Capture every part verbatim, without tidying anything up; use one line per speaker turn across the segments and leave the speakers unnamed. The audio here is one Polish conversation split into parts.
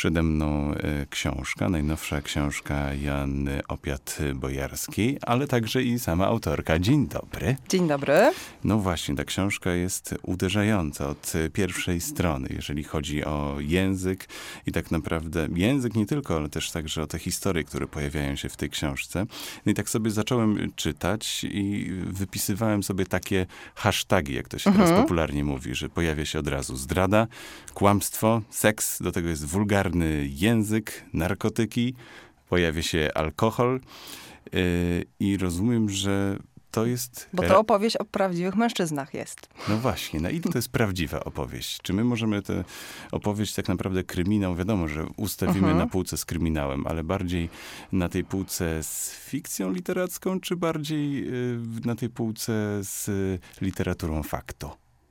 Przede mną e, książka, najnowsza książka Joanny Opiat-Bojarskiej, ale także i sama autorka. Dzień dobry.
Dzień dobry.
No właśnie, ta książka jest uderzająca od pierwszej strony, jeżeli chodzi o język i tak naprawdę język nie tylko, ale też także o te historie, które pojawiają się w tej książce. No i tak sobie zacząłem czytać i wypisywałem sobie takie hasztagi, jak to się
Mhm.
teraz popularnie mówi, że pojawia się od razu zdrada, kłamstwo, seks, do tego jest wulgarny język, narkotyki, pojawia się alkohol yy, i rozumiem, że to jest...
Bo to opowieść o prawdziwych mężczyznach jest.
No właśnie, na ile to jest prawdziwa opowieść? Czy my możemy tę opowieść tak naprawdę kryminał, wiadomo, że ustawimy
Mhm.
na półce z kryminałem, ale bardziej na tej półce z fikcją literacką, czy bardziej yy, na tej półce z literaturą faktu?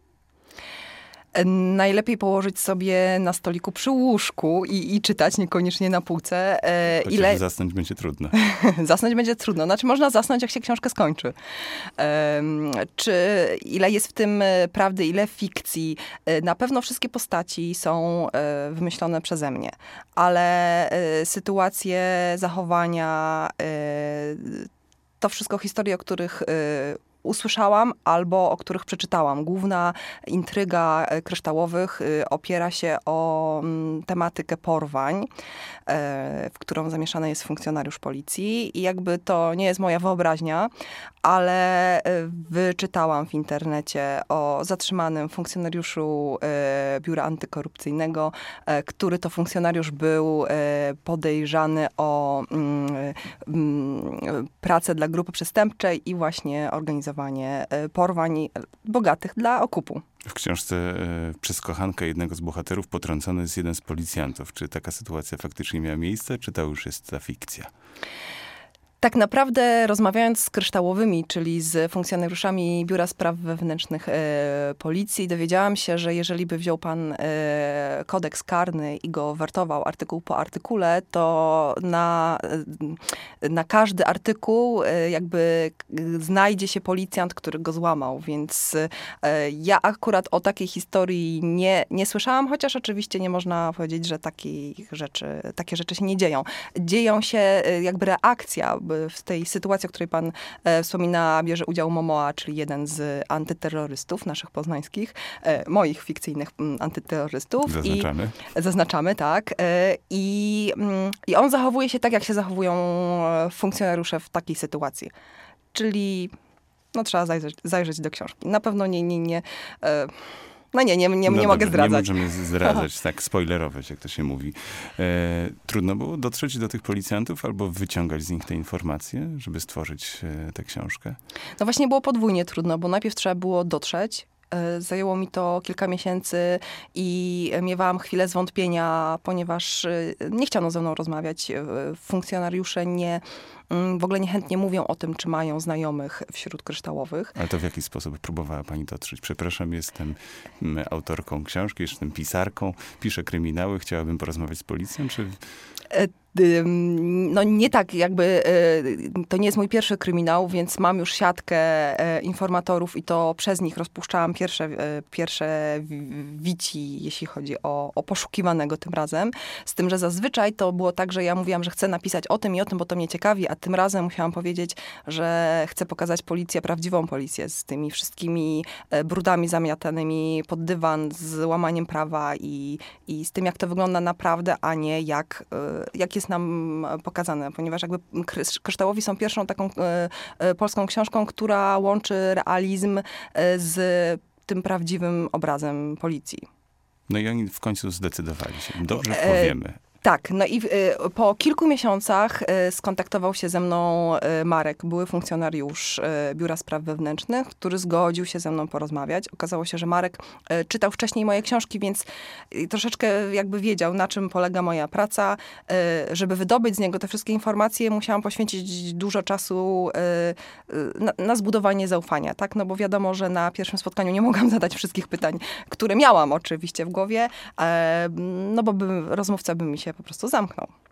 Najlepiej położyć sobie na stoliku przy łóżku i, i czytać, niekoniecznie na półce. E,
Chociaż
ile...
zasnąć będzie trudno.
Zasnąć będzie trudno. Znaczy można zasnąć, jak się książkę skończy. Um, czy ile jest w tym prawdy, ile fikcji? Na pewno wszystkie postaci są e, wymyślone przeze mnie. Ale e, sytuacje, zachowania, e, to wszystko historie, o których e, usłyszałam albo o których przeczytałam. Główna intryga Kryształowych opiera się o mm, tematykę porwań, e, w którą zamieszany jest funkcjonariusz policji. I jakby to nie jest moja wyobraźnia, ale e, wyczytałam w internecie o zatrzymanym funkcjonariuszu e, Biura Antykorupcyjnego, e, który to funkcjonariusz był e, podejrzany o mm, mm, pracę dla grupy przestępczej i właśnie organizowanie porwań bogatych dla okupu.
W książce e, przez kochankę jednego z bohaterów potrącony jest jeden z policjantów. Czy taka sytuacja faktycznie miała miejsce, czy to już jest ta fikcja?
Tak naprawdę rozmawiając z Kryształowymi, czyli z funkcjonariuszami Biura Spraw Wewnętrznych e, Policji, dowiedziałam się, że jeżeli by wziął pan e, kodeks karny i go wertował artykuł po artykule, to na, e, na każdy artykuł e, jakby znajdzie się policjant, który go złamał. Więc e, ja akurat o takiej historii nie, nie słyszałam, chociaż oczywiście nie można powiedzieć, że takich rzeczy, takie rzeczy się nie dzieją. Dzieją się e, jakby reakcja w tej sytuacji, o której pan e, wspomina, bierze udział Momoa, czyli jeden z antyterrorystów naszych poznańskich, e, moich fikcyjnych m, antyterrorystów.
Zaznaczamy.
I, zaznaczamy, tak. E, i, m, I on zachowuje się tak, jak się zachowują funkcjonariusze w takiej sytuacji. Czyli no, trzeba zajrzeć, zajrzeć do książki. Na pewno nie, nie, nie e, No nie, nie, nie,
no
nie mogę zdradzać.
Nie możemy zdradzać, tak, spoilerować, jak to się mówi. E, trudno było dotrzeć do tych policjantów albo wyciągać z nich te informacje, żeby stworzyć e, tę książkę?
No właśnie było podwójnie trudno, bo najpierw trzeba było dotrzeć. E, zajęło mi to kilka miesięcy i miewałam chwilę zwątpienia, ponieważ e, nie chciano ze mną rozmawiać. E, funkcjonariusze nie... w ogóle niechętnie mówią o tym, czy mają znajomych wśród Kryształowych.
Ale to w jaki sposób próbowała pani dotrzeć? Przepraszam, jestem m, autorką książki, jestem pisarką, piszę kryminały, chciałabym porozmawiać z policją, czy...
E, No nie tak, jakby to nie jest mój pierwszy kryminał, więc mam już siatkę informatorów i to przez nich rozpuszczałam pierwsze, pierwsze wici, jeśli chodzi o, o poszukiwanego tym razem. Z tym, że zazwyczaj to było tak, że ja mówiłam, że chcę napisać o tym i o tym, bo to mnie ciekawi, a tym razem musiałam powiedzieć, że chcę pokazać policję, prawdziwą policję, z tymi wszystkimi brudami zamiatanymi pod dywan, z łamaniem prawa i, i z tym, jak to wygląda naprawdę, a nie jak, jak jest nam pokazane, ponieważ jakby Kryształowi są pierwszą taką e, e, polską książką, która łączy realizm e, z tym prawdziwym obrazem policji.
No i oni w końcu zdecydowali się. Dobrze powiemy.
Tak, no i y, po kilku miesiącach y, skontaktował się ze mną y, Marek, były funkcjonariusz y, Biura Spraw Wewnętrznych, który zgodził się ze mną porozmawiać. Okazało się, że Marek y, czytał wcześniej moje książki, więc y, troszeczkę jakby wiedział, na czym polega moja praca. Y, żeby wydobyć z niego te wszystkie informacje, musiałam poświęcić dużo czasu y, y, na, na zbudowanie zaufania, tak? No bo wiadomo, że na pierwszym spotkaniu nie mogłam zadać wszystkich pytań, które miałam oczywiście w głowie, y, no bo by, rozmówca by mi się po prostu zamknął.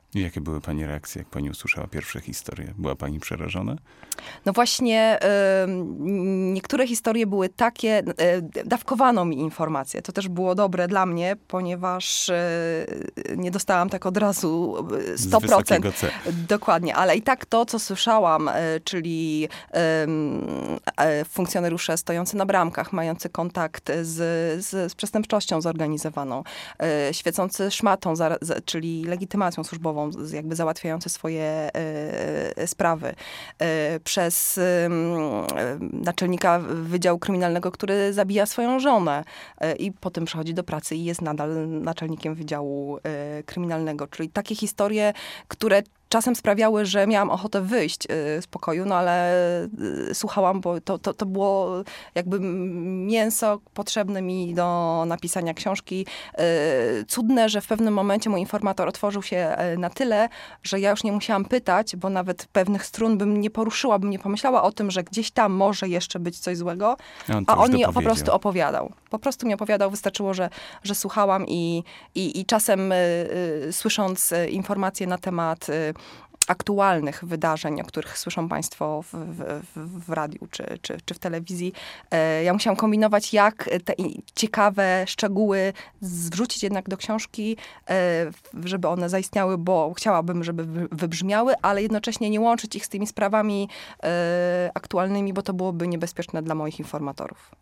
I jakie były pani reakcje, jak pani usłyszała pierwsze historie? Była pani przerażona?
No właśnie, niektóre historie były takie, dawkowano mi informacje. To też było dobre dla mnie, ponieważ nie dostałam tak od razu sto procent.
Z wysokiego C.
Dokładnie, ale i tak to, co słyszałam, czyli funkcjonariusze stojący na bramkach, mający kontakt z, z, z przestępczością zorganizowaną, świecący szmatą, czyli legitymacją służbową, jakby załatwiający swoje sprawy, przez naczelnika Wydziału Kryminalnego, który zabija swoją żonę i potem przychodzi do pracy i jest nadal naczelnikiem Wydziału Kryminalnego. Czyli takie historie, które czasem sprawiały, że miałam ochotę wyjść z pokoju, no ale słuchałam, bo to, to, to było jakby mięso potrzebne mi do napisania książki. Cudne, że w pewnym momencie mój informator otworzył się na tyle, że ja już nie musiałam pytać, bo nawet pewnych strun bym nie poruszyła, bym nie pomyślała o tym, że gdzieś tam może jeszcze być coś złego,
on
a on mi po prostu opowiadał. Po prostu mi opowiadał, wystarczyło, że, że słuchałam i, i, i czasem y, y, słysząc informacje na temat y, aktualnych wydarzeń, o których słyszą państwo w, w, w radiu czy, czy, czy w telewizji. Ja musiałam kombinować, jak te ciekawe szczegóły wrzucić jednak do książki, żeby one zaistniały, bo chciałabym, żeby wybrzmiały, ale jednocześnie nie łączyć ich z tymi sprawami aktualnymi, bo to byłoby niebezpieczne dla moich informatorów.